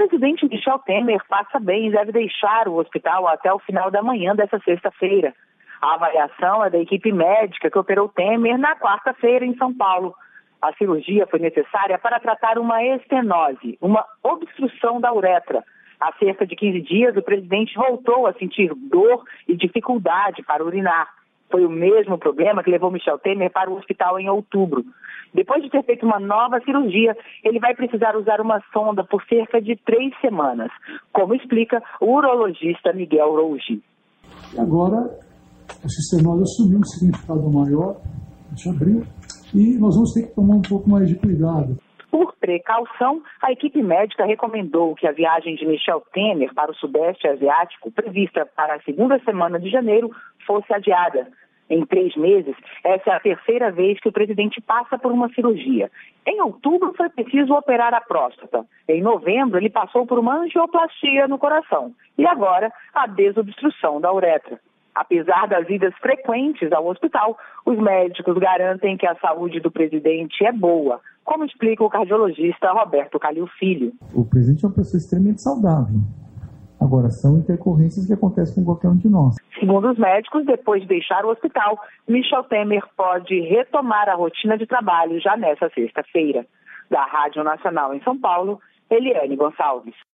presidente Michel Temer passa bem e deve deixar o hospital até o final da manhã dessa sexta-feira. A avaliação é da equipe médica que operou Temer na quarta-feira em São Paulo. A cirurgia foi necessária para tratar uma estenose, uma obstrução da uretra. Há cerca de 15 dias, o presidente voltou a sentir dor e dificuldade para urinar. Foi o mesmo problema que levou Michel Temer para o hospital em outubro. Depois de ter feito uma nova cirurgia, ele vai precisar usar uma sonda por cerca de 3 semanas, como explica o urologista Miguel Rougi. Agora, essa estenose assumiu um significado maior, isso abriu, e nós vamos ter que tomar um pouco mais de cuidado. Por precaução, a equipe médica recomendou que a viagem de Michel Temer para o Sudeste Asiático, prevista para a segunda semana de janeiro, fosse adiada. Em 3 meses, essa é a terceira vez que o presidente passa por uma cirurgia. Em outubro, foi preciso operar a próstata. Em novembro, ele passou por uma angioplastia no coração. E agora, a desobstrução da uretra. Apesar das idas frequentes ao hospital, os médicos garantem que a saúde do presidente é boa, como explica o cardiologista Roberto Calil Filho. O presidente é uma pessoa extremamente saudável. Agora, são intercorrências que acontecem com qualquer um de nós. Segundo os médicos, depois de deixar o hospital, Michel Temer pode retomar a rotina de trabalho já nesta sexta-feira. Da Rádio Nacional em São Paulo, Eliane Gonçalves.